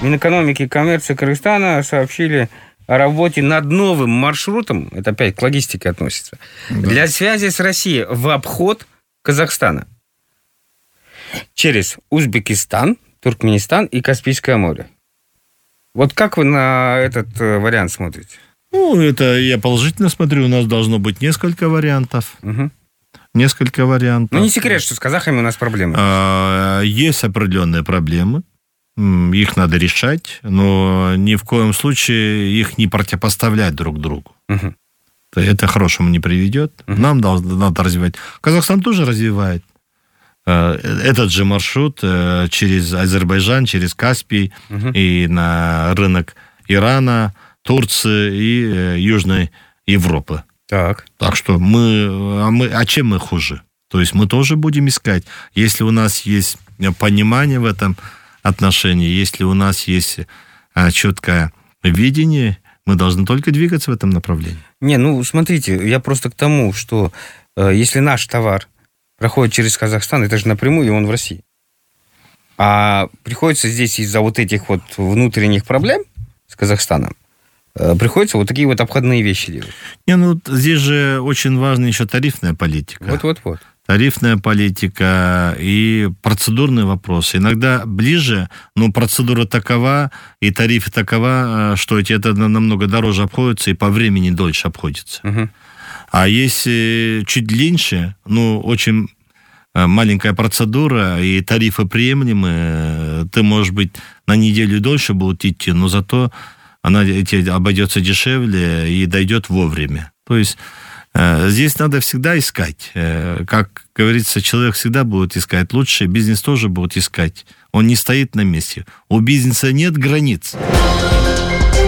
Минэкономики и коммерции Кыргызстана сообщили о работе над новым маршрутом, это опять к логистике относится, для связи с Россией в обход Казахстана через Узбекистан, Туркменистан и Каспийское море. Вот как вы на этот вариант смотрите? Это я положительно смотрю. У нас должно быть несколько вариантов. Угу. Несколько вариантов. Не секрет, что с казахами у нас проблемы. Есть определенные проблемы. Их надо решать, но ни в коем случае их не противопоставлять друг другу. Угу. Это к хорошему не приведет. Угу. Нам надо развивать. Казахстан тоже развивает. Этот же маршрут через Азербайджан, через Каспий и на рынок Ирана, Турции и Южной Европы. Так что чем мы хуже? То есть мы тоже будем искать. Если у нас есть понимание в этом отношении, если у нас есть четкое видение, мы должны только двигаться в этом направлении. Смотрите, я просто к тому, что если наш товар проходит через Казахстан, это же напрямую, и он в России. А приходится здесь из-за вот этих вот внутренних проблем с Казахстаном, приходится вот такие вот обходные вещи делать. Здесь же очень важна еще тарифная политика. Вот. Тарифная политика и процедурные вопросы. Иногда ближе, но процедура такова, и тарифы такова, что это намного дороже обходится и по времени дольше обходится. Угу. А если чуть длиннее, очень маленькая процедура, и тарифы приемлемые, ты, может быть, на неделю дольше будет идти, но зато она тебе обойдется дешевле и дойдет вовремя. То есть здесь надо всегда искать. Как говорится, человек всегда будет искать лучше, бизнес тоже будет искать. Он не стоит на месте. У бизнеса нет границ.